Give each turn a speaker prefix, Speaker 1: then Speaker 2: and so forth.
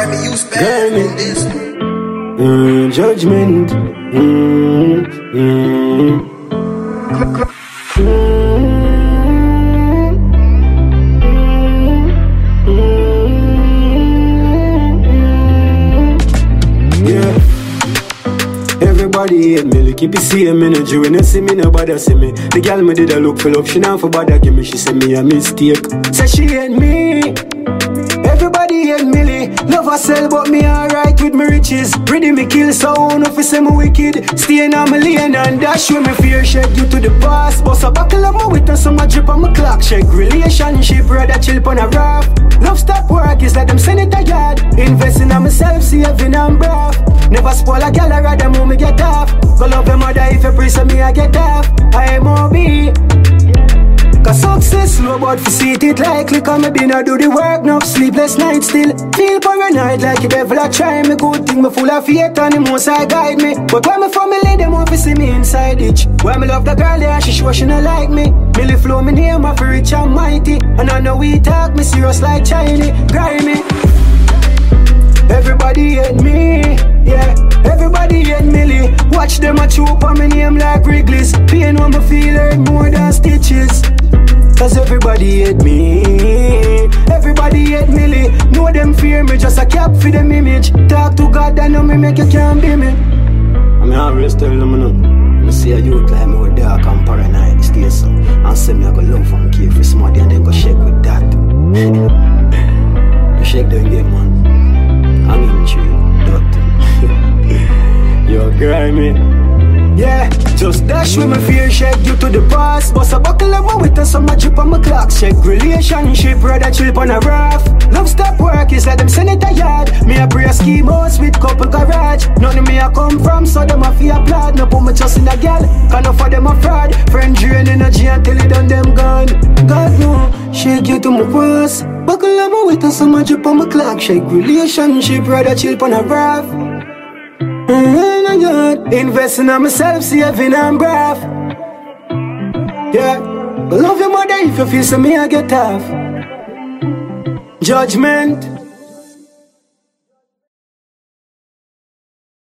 Speaker 1: Grammy, you spaz on this.
Speaker 2: Judgment. Everybody hate me, keep it same energy. When you see me, nobody see me. The girl me did a look for love, she not for bother give me. She say me a mistake, say she hate me. Everybody hate me, love herself but me alright with me riches. Ready me kill sound if you say me wicked. Staying on my lane and dash with me fear shed due to the past. Bust a buckle of my witness so my drip on my clock check. Relationship rather chill on a raft. Love stop work, it's like them send it a yard. Investing on myself, saving and brave. Never spoil a gal, I rather move me get off. Go love your mother if you pray so me I get off. I am OB. Cause success slow but for see it likely. Come me been I do the work, no sleepless night still. Feel paranoid like the devil I try me. Good thing me full of faith and the most I guide me. But when my family them want to see me inside it. When me love the girl yeah, she sure she not like me. Millie flow me name my for rich and mighty. And I know we talk me serious like Chinese. Grimy. Everybody hate me, yeah. Everybody hate Millie. Watch them a choke on my name like Wrigley's. Pain when me feel hurt more than stitches. Cause everybody hate me. Everybody hate Millie. Know them fear me, just a cap for them image. Talk to God, I know me make you can't be me. I mean, I always tell them, no. I see a youth like me with dark and paranoid, stay so. And say me I go love and care for somebody and then go shake with that. You shake down game, man. I'm in true, doctor. You're grimy. Yeah, just dash with my fear shake due to the past. Bust a buckle of my witness so my drip on my clock check. Relationship rather chill on a raft. Love stop work, it's like them send it a yard. Me a pray a ski house with couple garage. None of me I come from, so them a fear applaud. No put my trust in a gal, can no for them a fraud. Friend drain energy until it done them gone. God no, shake you to my past. Buckle of my witness so my drip on my clock shake. Relationship rather chill on a raft. Investing on myself, saving and brave. Yeah, love your mother if you feel so me I get tough. Judgment.